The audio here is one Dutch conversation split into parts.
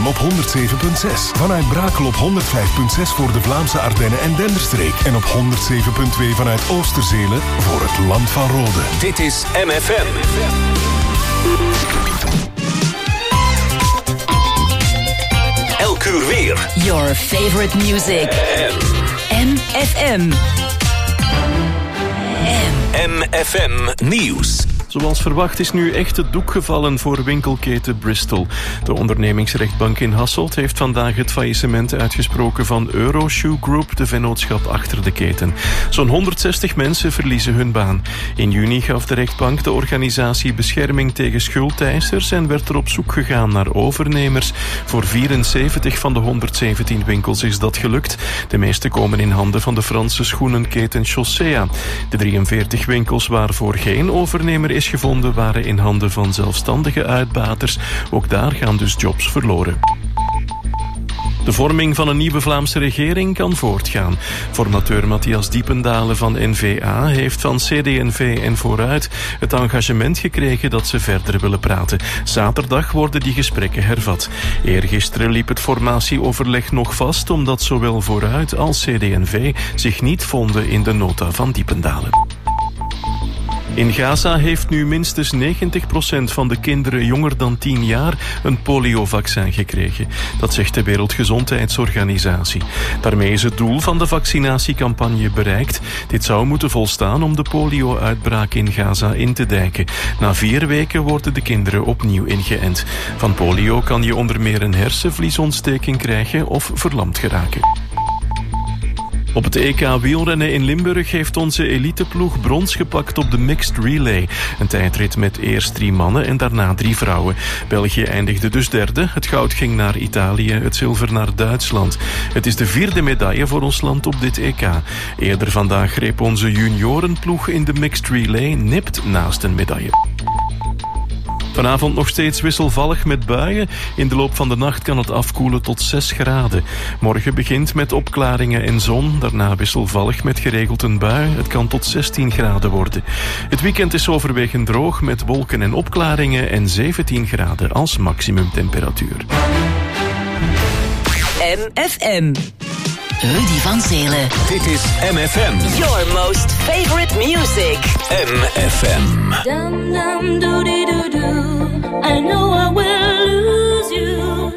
op 107.6. Vanuit Brakel op 105.6 voor de Vlaamse Ardennen en Denderstreek. En op 107.2 vanuit Oosterzelen voor het Land van Rode. Dit is MFM. Elk uur weer. Your favorite music. MFM. MFM Nieuws. Zoals verwacht is nu echt het doek gevallen voor winkelketen Bristol. De ondernemingsrechtbank in Hasselt heeft vandaag het faillissement uitgesproken van Euroshoe Group, de vennootschap achter de keten. Zo'n 160 mensen verliezen hun baan. In juni gaf de rechtbank de organisatie bescherming tegen schuldeisers en werd er op zoek gegaan naar overnemers. Voor 74 van de 117 winkels is dat gelukt. De meeste komen in handen van de Franse schoenenketen Chaussea. De 43 winkels waarvoor geen overnemer is gevonden waren in handen van zelfstandige uitbaters. Ook daar gaan dus jobs verloren. De vorming van een nieuwe Vlaamse regering kan voortgaan. Formateur Matthias Diependalen van N-VA heeft van CD&V en Vooruit het engagement gekregen dat ze verder willen praten. Zaterdag worden die gesprekken hervat. Eergisteren liep het formatieoverleg nog vast omdat zowel Vooruit als CD&V zich niet vonden in de nota van Diependalen. In Gaza heeft nu minstens 90% van de kinderen jonger dan 10 jaar een poliovaccin gekregen. Dat zegt de Wereldgezondheidsorganisatie. Daarmee is het doel van de vaccinatiecampagne bereikt. Dit zou moeten volstaan om de polio-uitbraak in Gaza in te dijken. Na 4 weken worden de kinderen opnieuw ingeënt. Van polio kan je onder meer een hersenvliesontsteking krijgen of verlamd geraken. Op het EK wielrennen in Limburg heeft onze eliteploeg brons gepakt op de mixed relay. Een tijdrit met eerst 3 mannen en daarna 3 vrouwen. België eindigde dus derde. Het goud ging naar Italië, het zilver naar Duitsland. Het is de 4e medaille voor ons land op dit EK. Eerder vandaag greep onze juniorenploeg in de mixed relay nipt naast een medaille. Vanavond nog steeds wisselvallig met buien. In de loop van de nacht kan het afkoelen tot 6 graden. Morgen begint met opklaringen en zon. Daarna wisselvallig met geregeld een bui. Het kan tot 16 graden worden. Het weekend is overwegend droog met wolken en opklaringen en 17 graden als maximumtemperatuur. MFM. Rudy van Zelen. Dit is MFM. Your most favorite music. MFM. Dum dum doody doo doo. I know I will lose you.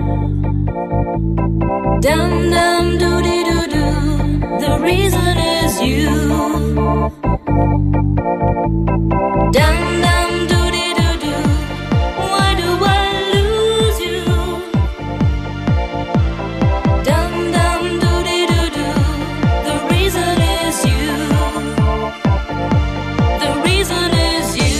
Dum dum doody doo doo. The reason is you. Dum dum doody doo doo. Why do I lose you? Dum dum doody doo doo. The reason is you. The reason is you.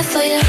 it for you.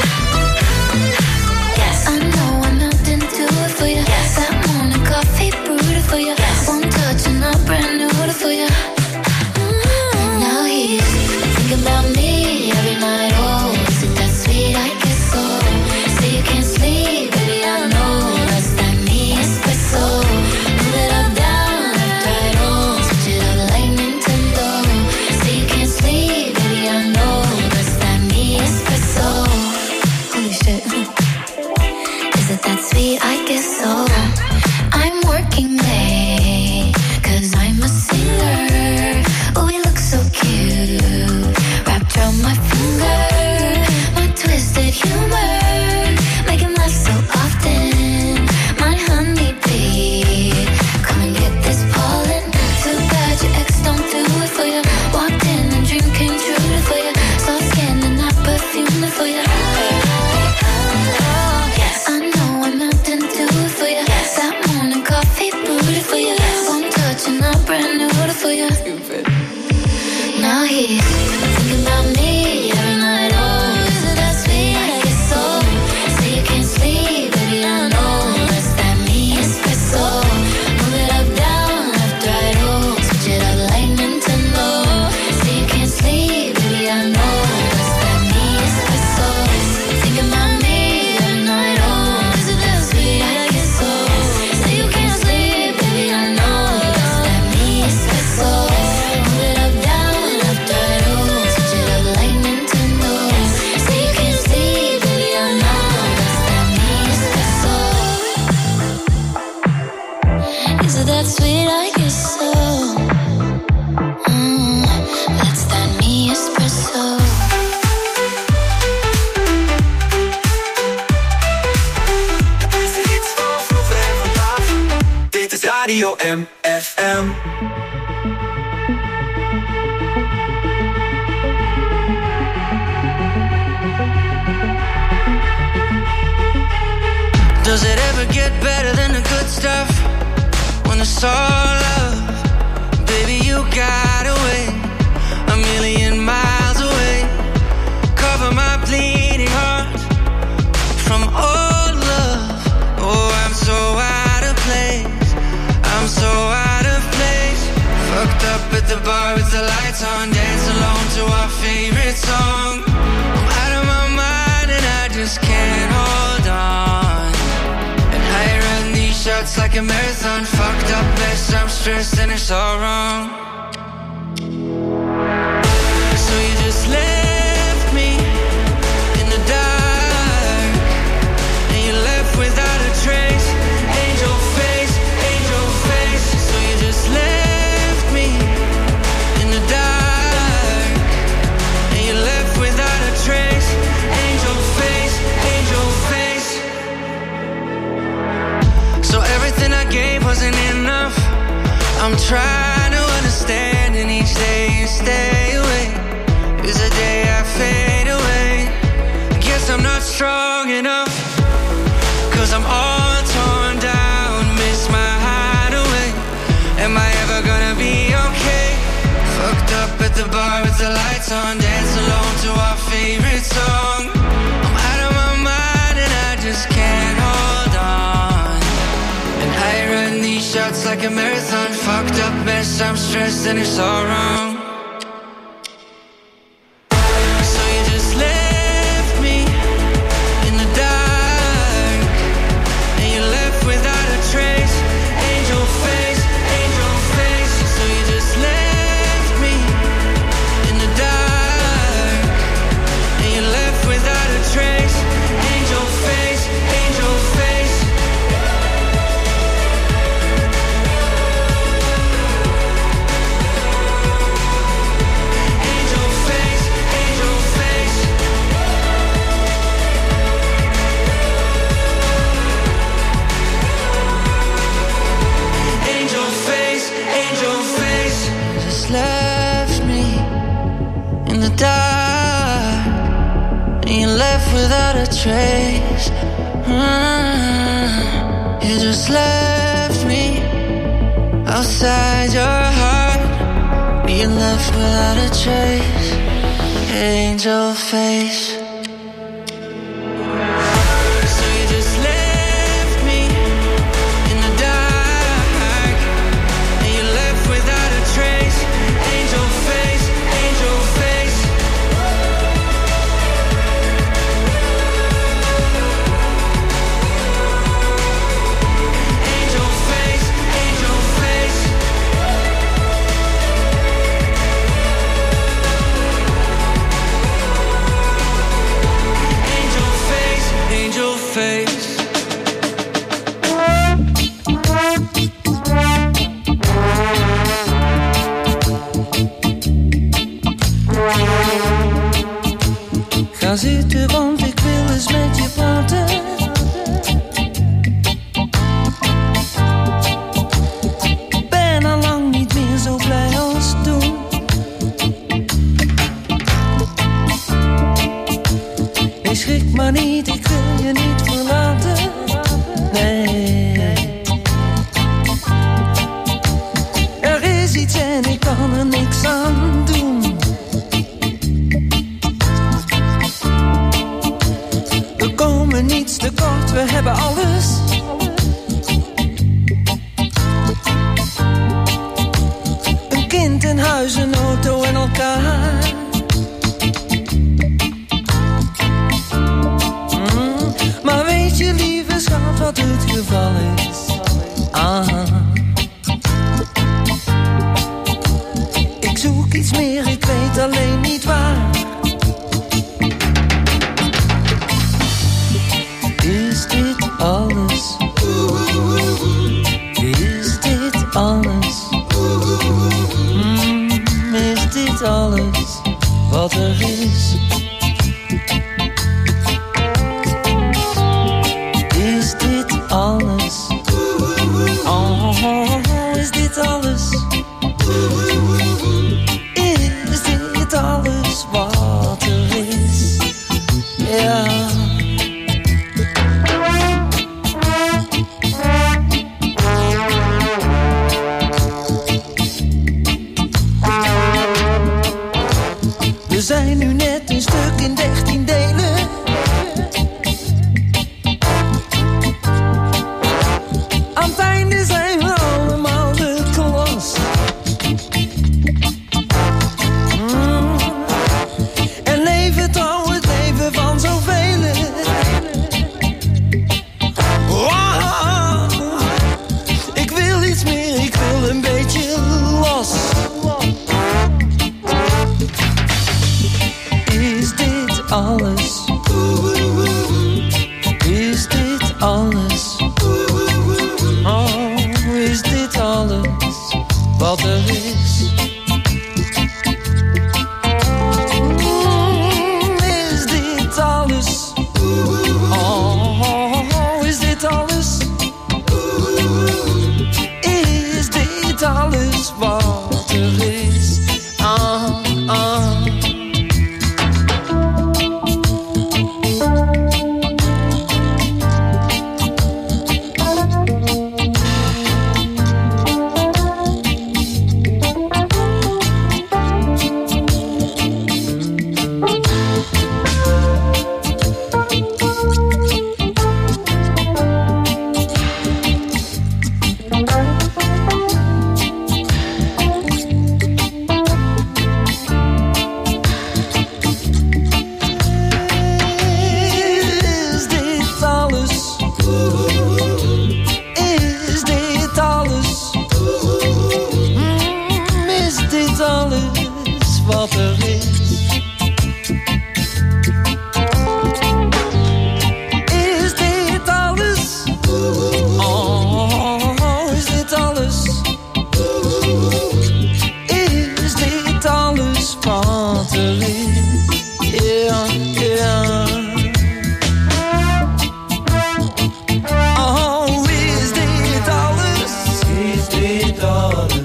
Yes, I know I'm melting to it for you. Yes, that morning coffee brewed it for you. Yes, one touch and I'm brand new to for you. Now he's thinking about me every night. Oh, is it that sweet? I guess so. Say you can't sleep, baby, I know that's that me espresso. Move it up, down, left, right, oh, switch it up like Nintendo. Say you can't sleep, baby, I know that's that me espresso. Holy shit. Is it that sweet? I guess so. I'm working late, 'cause I'm a singer. Oh, we look so cute, wrapped around my finger. My twisted humor, make him laugh so often. My honeybee, come and get this pollen. Too bad your ex don't do it for you. Walked in and dream came true for you. Soft skin and that perfume for you. Yes, I know I'm melting to it for you. Yes, that morning coffee brewed it for you. One touch and I'm brand new for you. Stupid. Now he's thinking about me every night. Oh, is it that sweet? I guess so. Say you can't sleep, baby, I know that's that me espresso. Move it up, down, left, right, oh, switch it up like Nintendo. Say you can't sleep, baby, I know that's that me espresso. Thinking about me every night. Oh, is it that sweet? I guess so. Say you can't sleep, baby, I know that's that me espresso. Move it up, down, left, right, oh, switch it up like Nintendo. Say you can't sleep, baby, I know that's that me espresso. Is it that sweet? I guess so. That's that me espresso. Deze hits van vroeger en vandaag. Dit is Radio MFM. Does it ever get better than the good stuff? When it's all love, baby, you got away, a million miles away. Cover my bleeding heart from old love. Oh, I'm so out of place, I'm so out of place. Fucked up at the bar with the lights on, dance alone to our favorite song. I'm out of my mind and I just can't hold on. And I run these shots like a marathon. Fucked up mess, I'm stressed and it's all wrong. So you just left me in the dark, and you left without a trace. Angel face, angel face. So you just left me in the dark, and you left without a trace. Angel face, angel face. So everything I gave wasn't enough. I'm trying to understand, and each day you stay away is a day I fade away. Guess I'm not strong enough, 'cause I'm all torn down, miss my hideaway. Am I ever gonna be okay? Fucked up at the bar with the lights on, dance alone to our favorite song. I'm out of my mind and I just can't hold on. And I run these shots like a marathon. Fucked up mess, I'm stressed and it's all wrong. So you just left me in the dark, and you left without a trace. Angel face, angel face. So you just left me in the dark, and you left without a trace. Angel face, angel face. Angel face, angel face. Angel face, angel face. Just left me in the dark, and you left without a trace. You just left me outside your heart. You left without a trace. Angel face. huis, een auto en elkaar. Maar weet je, lieve schat, wat het geval is? Ik zoek iets meer, ik weet alleen niet waar. Is dit alles? Is dit alles? Is dit alles wat er is? Is dit alles? Oh, is dit alles? Is dit alles wat er is? Ja. We zijn nu net een stuk in 13 delen. Aan het einde zijn we allemaal de klas. En leven trouw het leven van zoveel. Wow. Ik wil iets meer, ik wil een beetje los. Is dit alles? Is dit alles? Oh, is dit alles wat er is? Is dit alles? Oh, is dit alles? Is dit alles wat er is? Wat er is. Is dit alles? Oh, is dit alles? Is dit alles wat er is? Ja, ja. Oh, is dit alles? Is dit alles?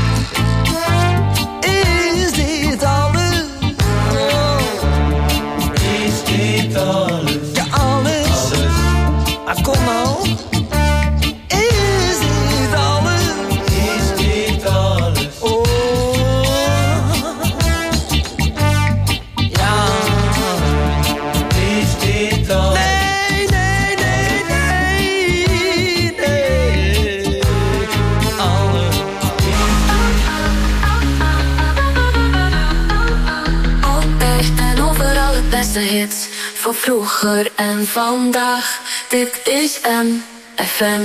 Kom nou. Is dit alles? Is dit alles? Oh. Ja. Is dit alles? Nee, nee, nee, nee, nee. Alles. Altijd en overal het beste hits. Van vroeger en vandaag. Dit is MFM.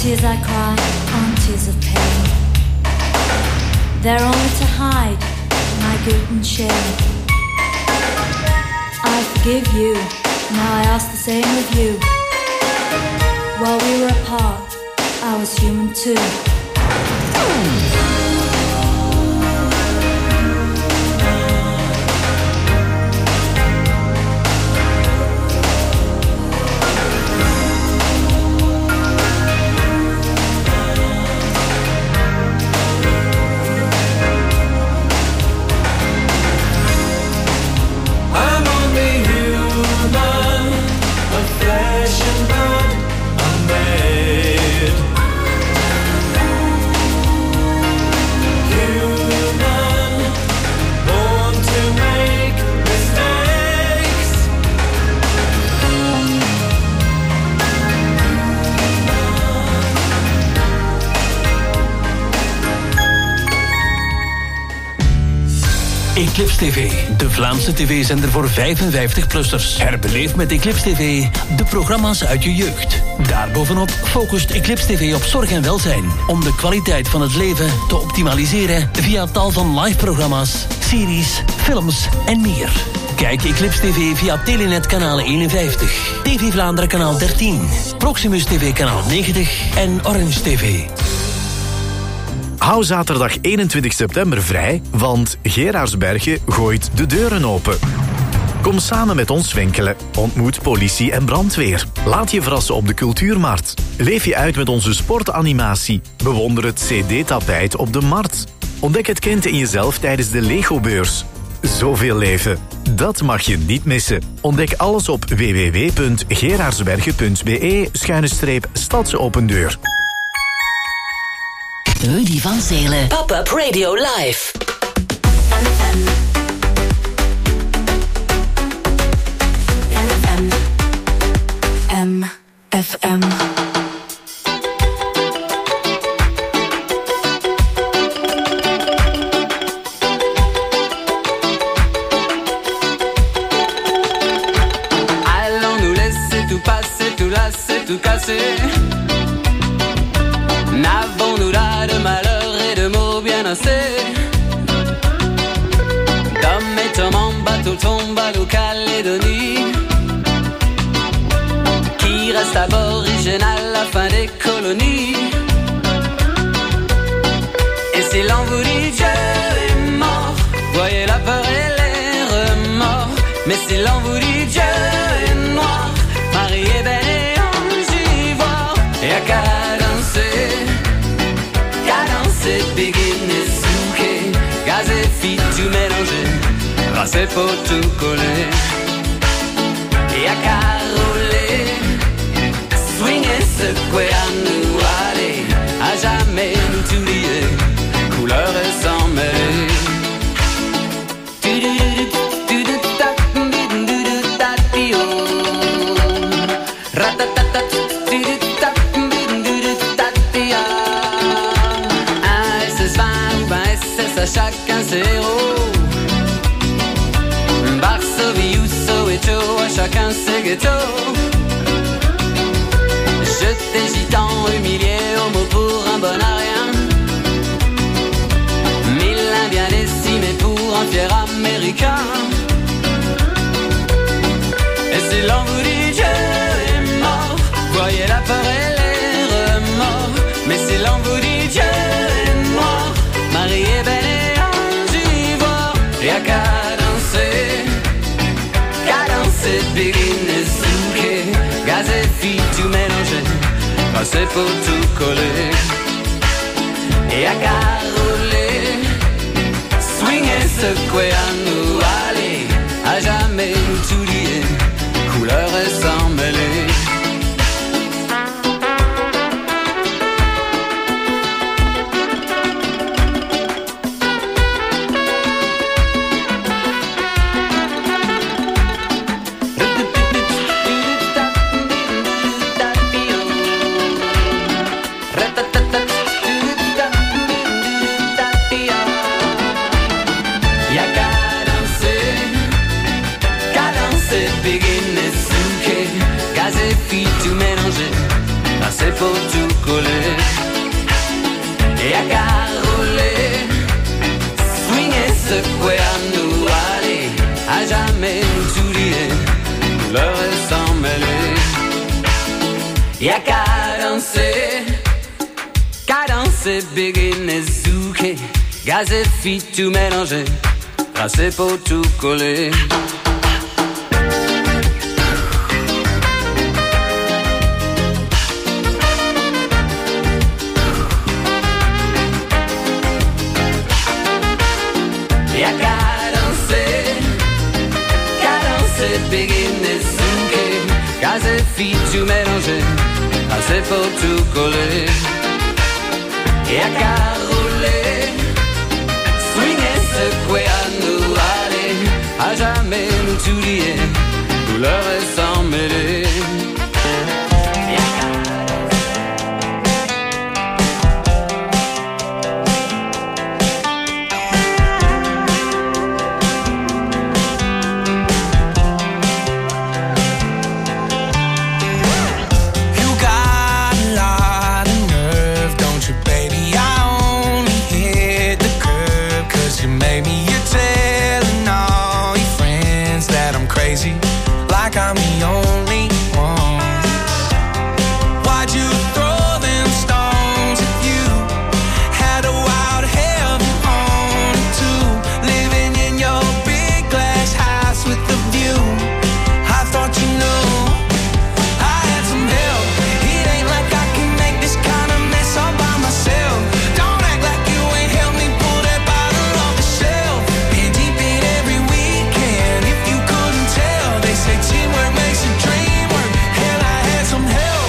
tears I cry aren't tears of pain. They're only to hide my guilt and shame. I forgive you, now I ask the same of you. While we were apart, I was human too. Eclipse TV, de Vlaamse tv-zender voor 55-plussers. Herbeleef met Eclipse TV de programma's uit je jeugd. Daarbovenop focust Eclipse TV op zorg en welzijn. Om de kwaliteit van het leven te optimaliseren via tal van live-programma's, series, films en meer. Kijk Eclipse TV via Telenet kanaal 51, TV Vlaanderen kanaal 13, Proximus TV kanaal 90 en Orange TV. Hou zaterdag 21 september vrij, want Geraardsbergen gooit de deuren open. Kom samen met ons winkelen, ontmoet politie en brandweer. Laat je verrassen op de cultuurmarkt. Leef je uit met onze sportanimatie. Bewonder het CD-tapijt op de markt. Ontdek het kind in jezelf tijdens de Lego-beurs. Zoveel leven, dat mag je niet missen. Ontdek alles op www.geraardsbergen.be/stadsopendeur. Rudy van Zelen. Pop-up Radio Live. MFM. Allons nous laisser tout passer, tout lasser, tout casser. N'avons-nous là de malheur et de mots bien assez? D'hommes et hommes en bateau tombent à Nouvelle-Calédonie, qui reste aborigène à la fin des colonies. Et si l'on vous dit Dieu est mort, voyez la peur et les remords. Mais si l'on vous dit Dieu est noir, Marie est belle et ange ivoire. Et à cadencer, beginner souquer, gaz et filles tout mélanger, raser pour tout coller. Et à caroler, swinger, secouer, à nous aller, à jamais nous oublier, couleur et sans mêler. Chacun ses héros. Varsovie ou Soweto, à chacun ses ghettos. Jeté gitan, humilié, homo pour un bon à rien. 1000 Indiens décimés pour un fier américain. Et si l'on vous dit Dieu est mort, voyez la peur et les remords. Mais si l'on vous dit Dieu est noir, Marie est belle. Et à cadencer, beginner, souquer, gaz et filles tout mélanger, passer pour tout coller. Et à caroler, swinger, secouer, à nous aller, à jamais nous tout lier, couleur et sans mêler. Begin this suitcase. Y'a cadencer, béguiner, zouker, gazer, fit, tout mélanger, tracer pour tout coller. Y'a cadencer, béguiner, zouker, gazer, fit, tout mélanger, tracer pour tout coller. Y'a qu'à rouler, swinguer, secouer, à nous aller, à jamais nous tout lier, couleur et sans mêler. Like I'm the only one. Why'd you throw them stones if you had a wild heaven on too? Living in your big glass house with the view. I thought you knew I had some help. It ain't like I can make this kind of mess all by myself. Don't act like you ain't helped me pull that bottle off the shelf. Been deep in every weekend. If you couldn't tell, they say teamwork makes a dream work. Hell, I had some help.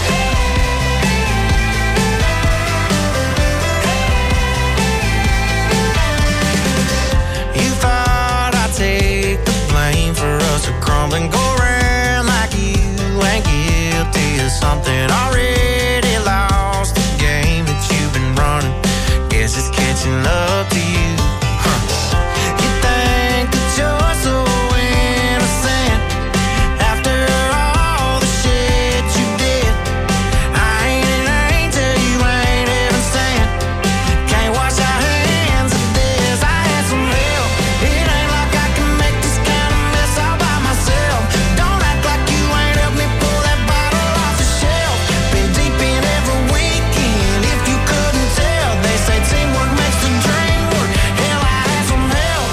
You thought I'd take the blame for us to crumble and go around like you ain't guilty of something already lost. The game that you've been running, guess it's catching up to you. You think that you're so innocent after all the shit you did. I ain't an angel, you ain't even sent. Can't wash our hands of this. I had some help. It ain't like I can make this kind of mess all by myself. Don't act like you ain't helped me pull that bottle off the shelf. Been deep in every weekend. If you couldn't tell, they say teamwork makes the dream work. Hell, I had some help.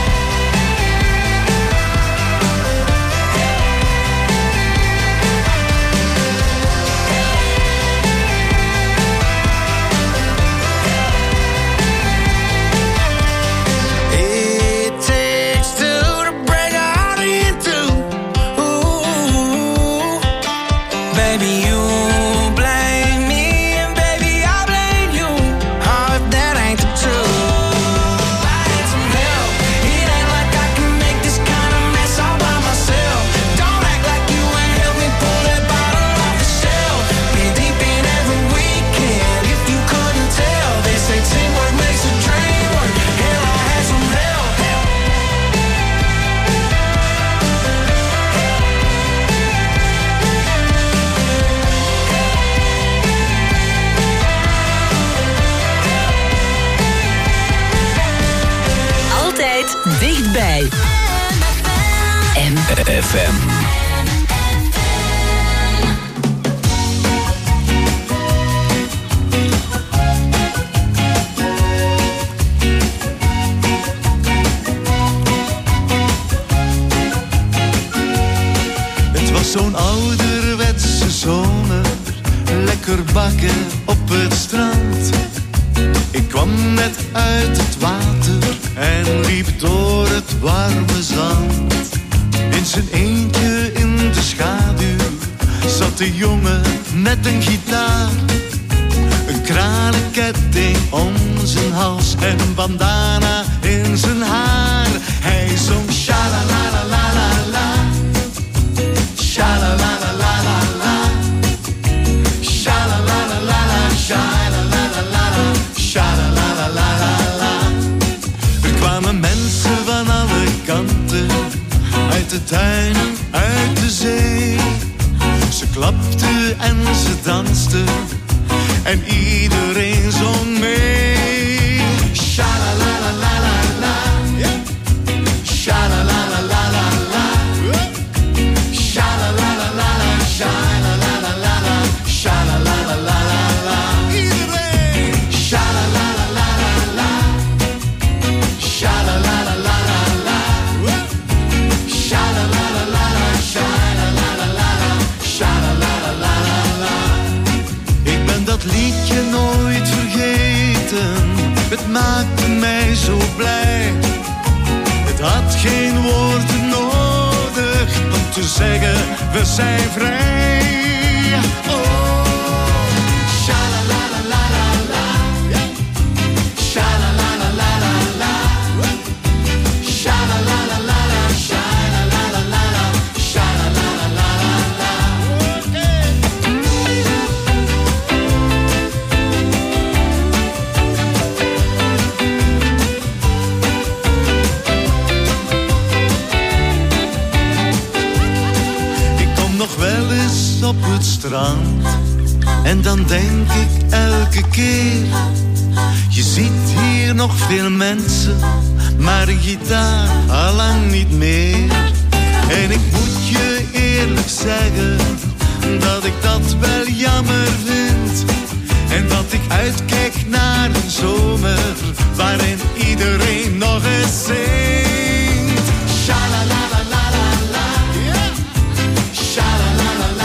It takes two to break a heart in two. Ooh, baby, you blame me, and baby, I blame you. Oh, if that ain't the truth. I had some help. It ain't like I can make this kind of mess all by myself. Don't act like you ain't helped me pull that bottle off the shelf. Been deep in every weekend. If you couldn't tell, they say teamwork makes a dream work. Hell, I had some help. Altijd dichtbij. FM. Het was zo'n ouderwetse zomer, lekker bakken op het strand. Ik kwam net uit het water en liep door het warme zand. In zijn eentje in de schaduw zat de jongen met een gitaar. Een kralenketting om zijn hals en een bandana in zijn haar. Hij zong sha-la-la-la-la-la-la, sha-la-la-la-la-la-la, sha-la-la-la-la-la, sha-la-la-la-la-la, sha-la-la-la-la-la. Er kwamen mensen van alle kanten, uit de tuinen, uit de zee. Ze klapten en ze dansten en iedereen zong mee. Sha-la-la-la-la-la-la, sha-la-la-la-la-la, sha-la-la-la-la-la, sha-la-la-la-la-la, sha-la-la-la-la-la. zo blij. Het had geen woorden nodig om te zeggen, we zijn vrij. Oh. Op het strand en dan denk ik elke keer, je ziet hier nog veel mensen, maar een gitaar allang niet meer. En ik moet je eerlijk zeggen dat ik dat wel jammer vind, en dat ik uitkijk naar een zomer waarin iedereen nog eens zingt. Sha-la-la-la-la-la-la, yeah. Sha-la-la-la-la-la-la.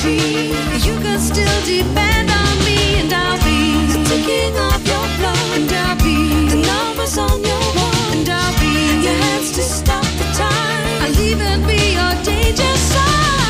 cheat. You can still depend on me, and I'll be the ticking of your clock, and I'll be the numbers on your wall, and I'll be your hands to stop the time. I'll even be your danger sign.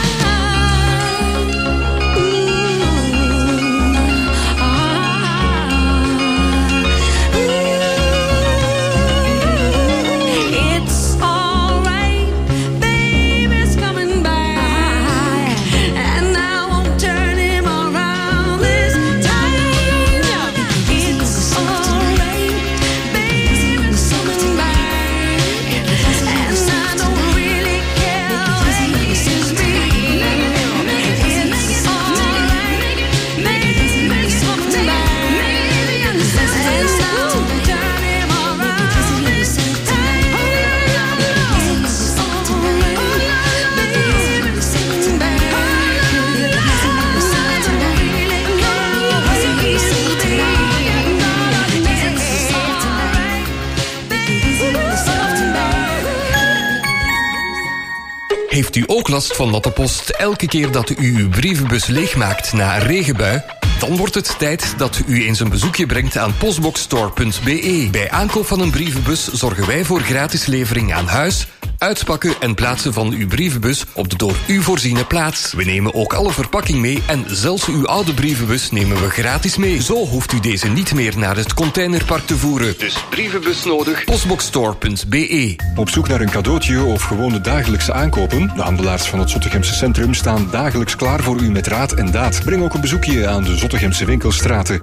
Heeft u ook last van natte post elke keer dat u uw brievenbus leegmaakt na een regenbui? Dan wordt het tijd dat u eens een bezoekje brengt aan postboxstore.be. Bij aankoop van een brievenbus zorgen wij voor gratis levering aan huis, uitpakken en plaatsen van uw brievenbus op de door u voorziene plaats. We nemen ook alle verpakking mee en zelfs uw oude brievenbus nemen we gratis mee. Zo hoeft u deze niet meer naar het containerpark te voeren. Dus brievenbus nodig, postboxstore.be. Op zoek naar een cadeautje of gewone dagelijkse aankopen? De handelaars van het Zottegemse centrum staan dagelijks klaar voor u met raad en daad. Breng ook een bezoekje aan de Zottegemse winkelstraten.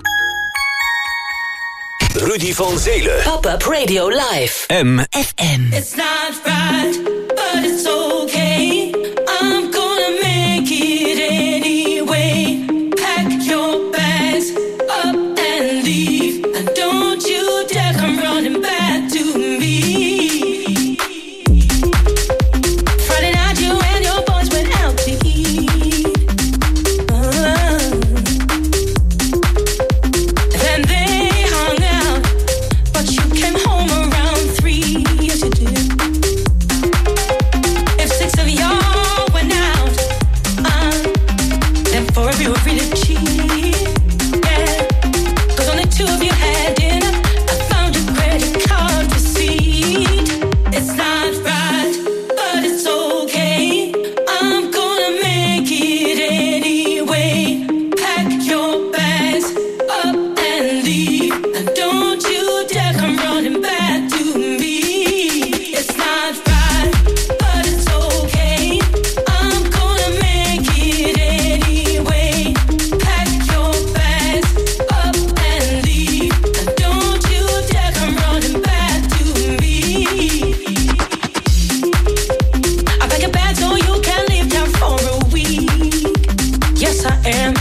Rudy van Zelen. Pop-up Radio Live. MFM. It's not right, but it's okay. I'm gonna make it anyway. Pack your bags up and leave. And don't you dare come running back to me. Friday night you and your boys went out to eat. Then they hung out, but you came home around 3. Yes you did. If 6 of y'all went out, then 4 of you were really cheap. Yeah, 'cause only 2 of you had dinner. I found a credit card receipt. It's not right, but it's okay. I'm gonna make it anyway. Pack your bags up and leave. And don't you dare come running back to me. It's not right, but it's okay. I'm gonna make it anyway. Pack your bags up and leave. And don't you dare come running back to me. I pack a bag so you can leave town for a week. Yes, I am.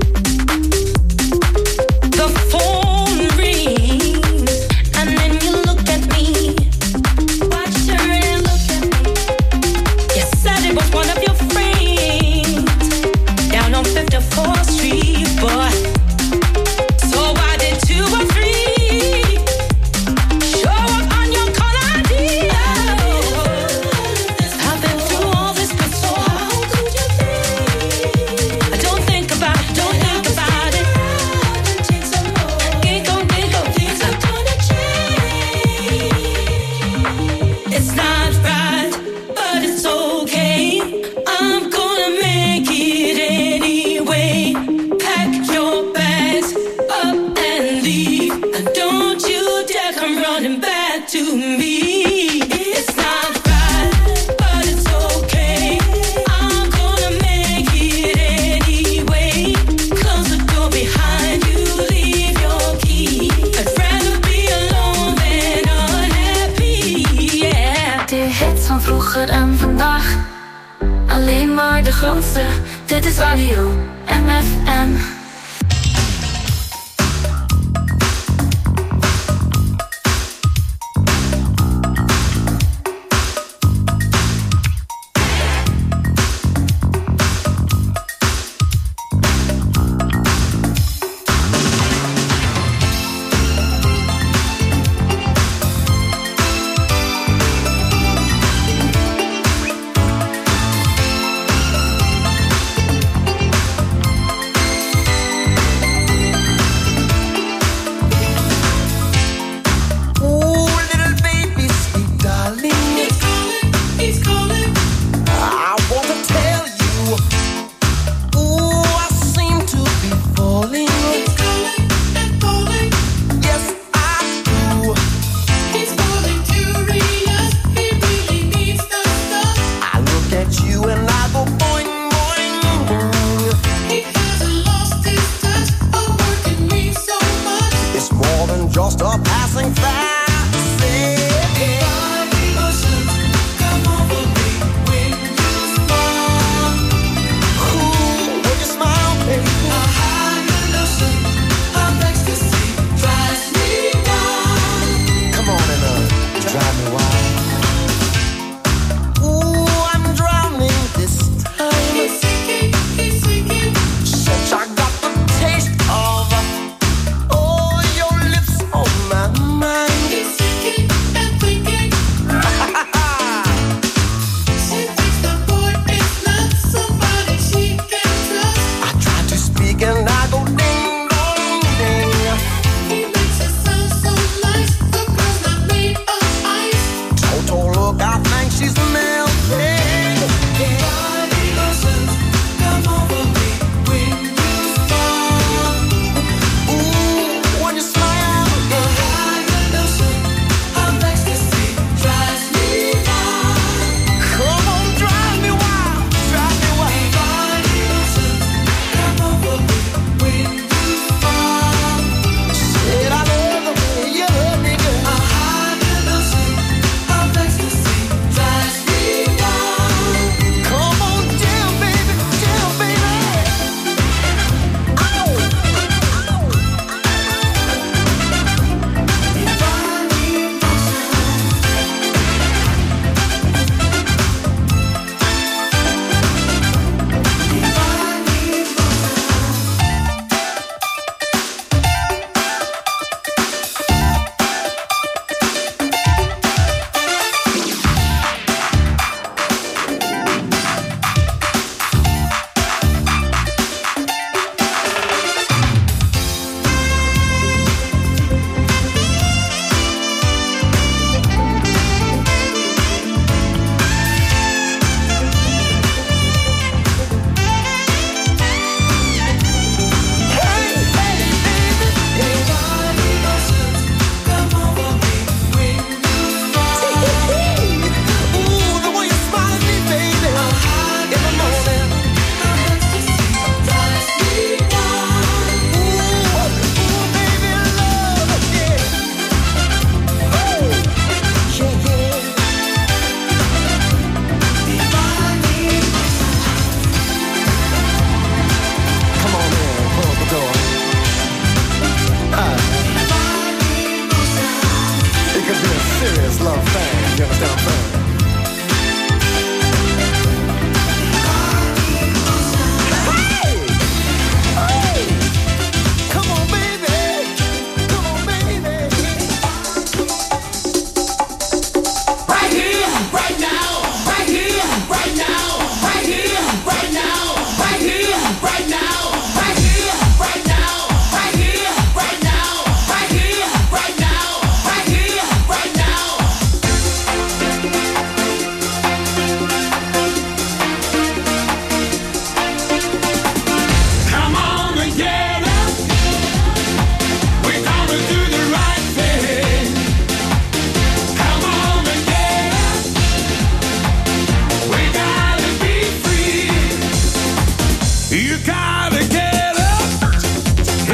The phone rings, and then you look at me. Watch her and look at me. You said it was one of your friends down on 54th Street, boy. So why did 2 or 3 show up on your call ID? I've been through all this before. How could you think? Don't think about it, don't think about it. Giggle, giggle, things are gonna change. It's not right, but it's okay. I'm gonna make it anyway. Pack your bags up and leave. And don't you dare come running back to me. It's not right, but it's okay. I'm gonna make it anyway. Close the door behind you, leave your key. I'd rather be alone than unhappy, yeah. De hits van vroeger en vandaag. Alleen maar de grootste. Dit is Radio MFM.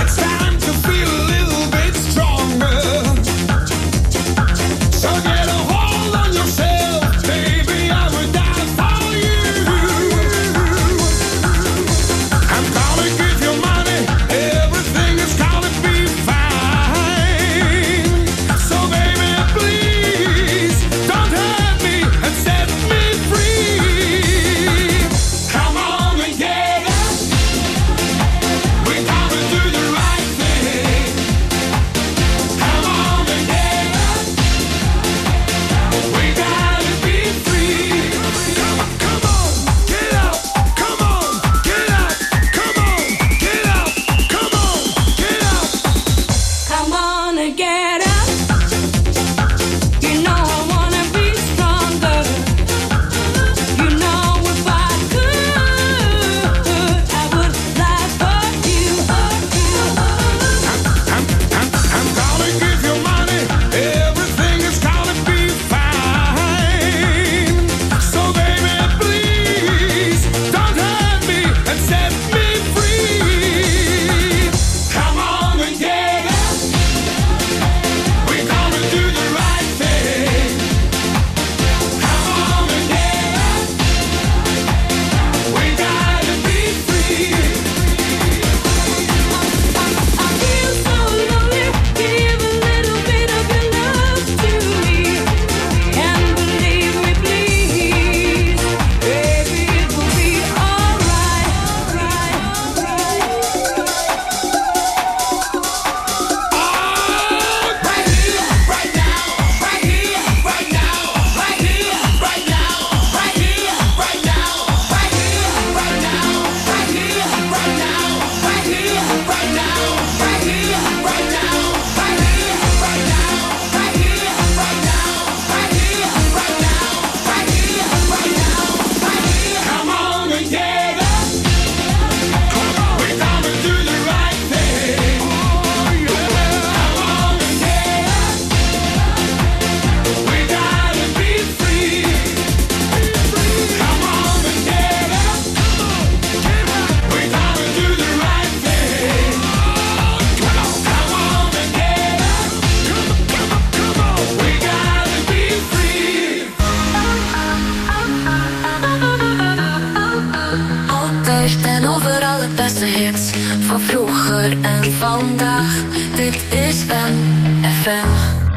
en vandaag. Dit is FM.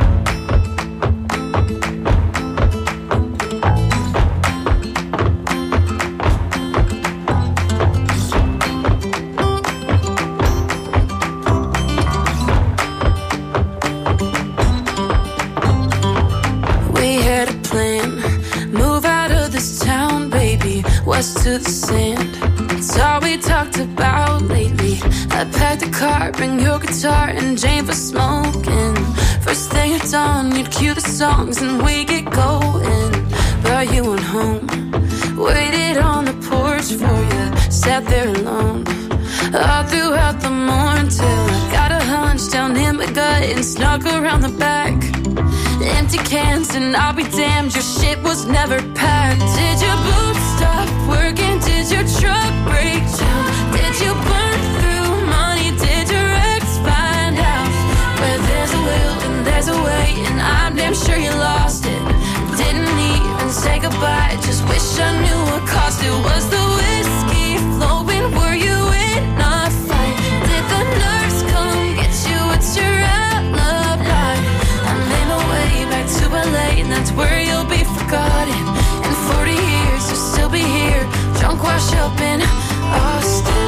To the sand, it's all we talked about lately. I packed a car, bring your guitar and Jane for smoking. First thing at dawn, you'd cue the songs and we get going. But you went home, waited on the porch for you, sat there alone all throughout the morning till I got a hunch down in my gut and snuck around the back. Empty cans and I'll be damned, your shit was never packed. Did your boots stop working? Did your truck break down? Did you burn through money? Did your ex find out? Where there's a will and there's a way, and I'm damn sure you lost it. Didn't even say goodbye, just wish I knew what cost it. Was the whiskey flowing? Were you in a fight? Did the nurse come get you? What's your alibi? I made my way back to LA, and that's where you'll be forgotten. In 40 years, you'll still be here, drunk, washed up in Austin.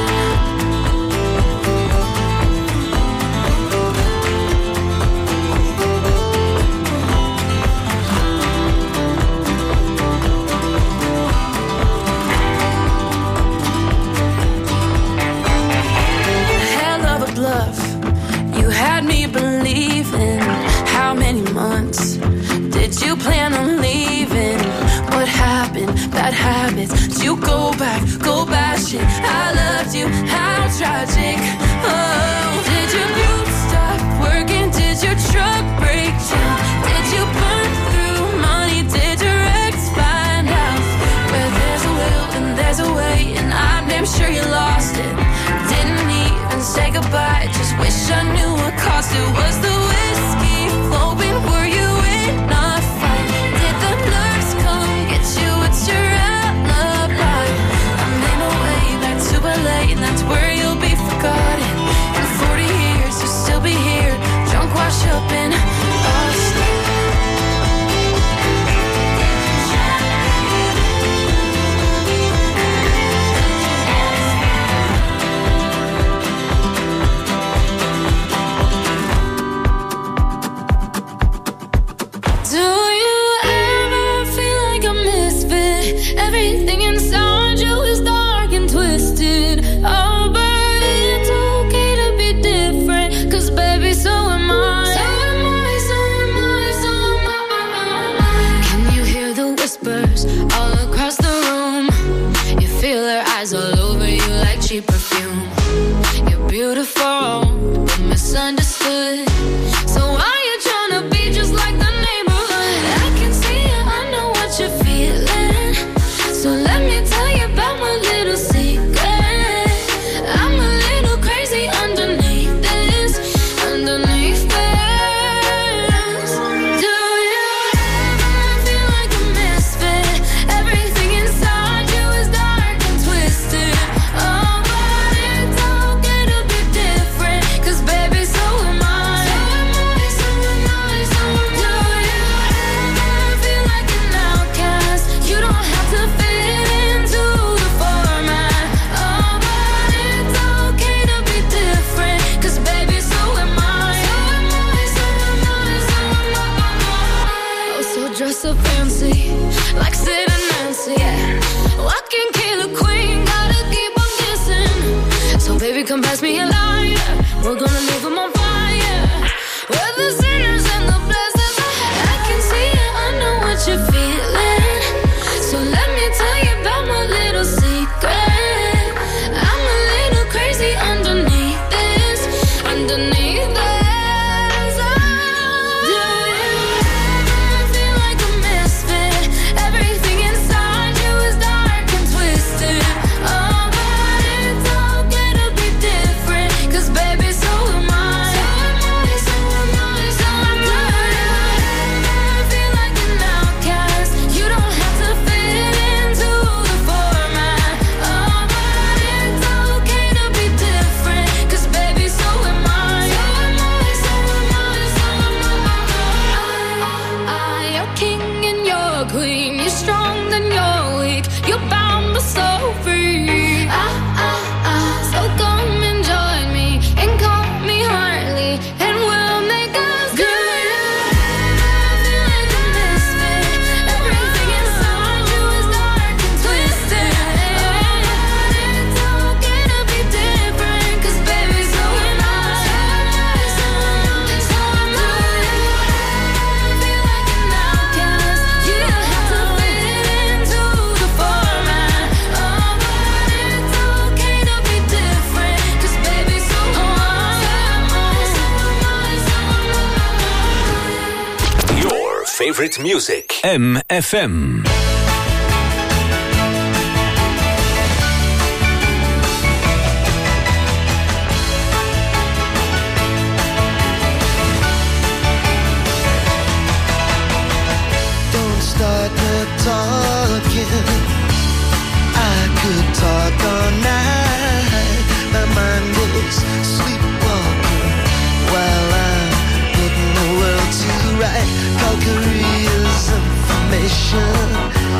beautiful, but misunderstood. So why you tryna be just like the neighborhood? I can see it, I know what you're feeling. So let me tell you about my little secret. I'm a little crazy underneath this, underneath this. Do you ever feel like a misfit? Everything inside you is dark and twisted. Oh, but it's okay to be different, 'cause baby, so am I. So am I, so am I, so am I. Do you ever feel like an outcast? You don't have to fit into the format. Oh, but it's okay to be different, 'cause baby, so am I. So am I, so am I, so am I. Oh, so dress up fancy, like Sid and Nancy, yeah. Walking killer queen, gotta keep on kissing. So baby, come pass me a lighter, we're gonna leave them on fire. We're the sinners and the blessings. I can see it, I know what you're feeling. So let me tell you about my little secret. I'm a little crazy underneath this, underneath this. Do you ever feel like a misfit? Everything inside you is dark and twisted. Oh, but it's okay to be different, 'cause baby, so am I. So am I, so am I, so am I. Do you ever feel like an outcast? You don't have to fit into the format. Oh, but it's okay to be different, 'cause baby, so am I. So am I, so am I, so am I. You're king and you're queen. You're strong and you're weak. You're bound but so free. So come and join me and call me Harley, and we'll make us good. Feel like a misfit. Everything inside you is dark and twisted. Oh, but it's okay to be different, 'cause baby, so am I. So am I, so am I. Feel like an outcast. You don't have to fit into the format. Oh, but it's okay to be different, 'cause baby, so am I. So am I, so am I. Your favorite music. MFM. Don't start the talking. I could talk all night. My mind is sleepwalking while I'm putting the world to right. Calgary is information.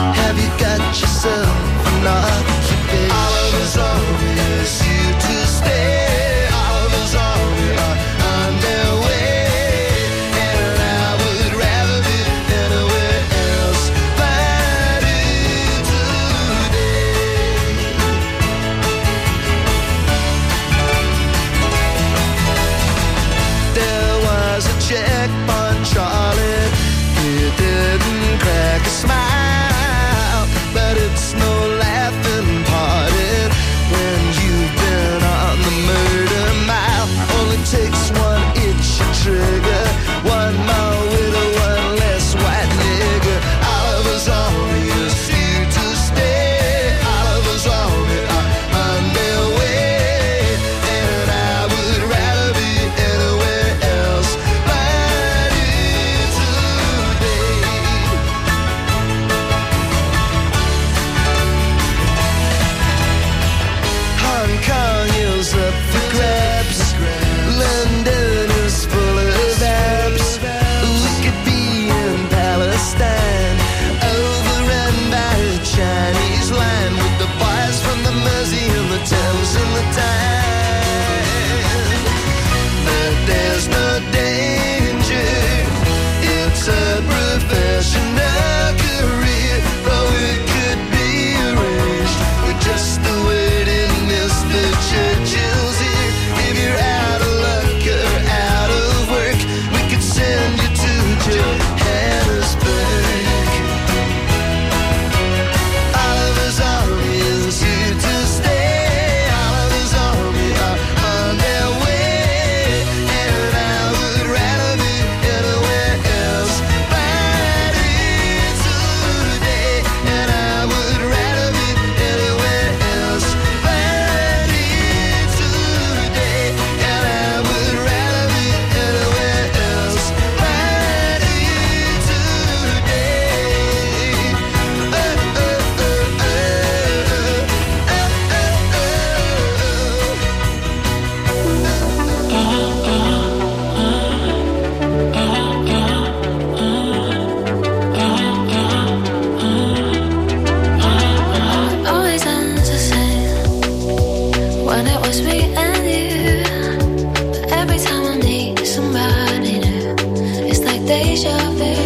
just me and you. But every time I need somebody new, it's like deja vu.